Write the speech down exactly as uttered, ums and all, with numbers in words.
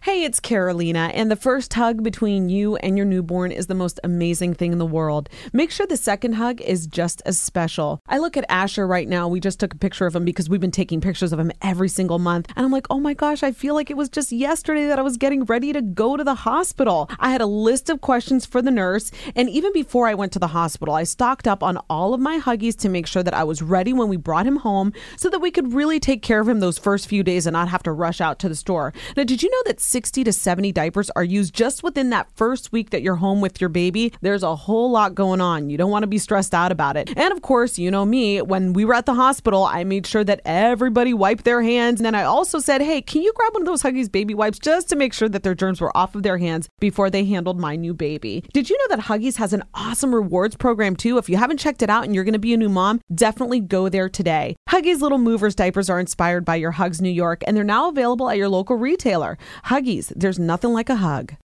Hey, it's Carolina, and the first hug between you and your newborn is the most amazing thing in the world. Make sure the second hug is just as special. I look at Asher right now. We just took a picture of him because we've been taking pictures of him every single month. And I'm like, oh my gosh, I feel like it was just yesterday that I was getting ready to go to the hospital. I had a list of questions for the nurse, and even before I went to the hospital, I stocked up on all of my Huggies to make sure that I was ready when we brought him home so that we could really take care of him those first few days and not have to rush out to the store. Now, did you know that sixty to seventy diapers are used just within that first week that you're home with your baby? There's a whole lot going on. You don't want to be stressed out about it. And of course, you know me, when we were at the hospital, I made sure that everybody wiped their hands. And then I also said, hey, can you grab one of those Huggies baby wipes just to make sure that their germs were off of their hands before they handled my new baby? Did you know that Huggies has an awesome rewards program too? If you haven't checked it out and you're going to be a new mom, definitely go there today. Huggies Little Movers diapers are inspired by your Hugs New York, and they're now available at your local retailer. Huggies, there's nothing like a hug.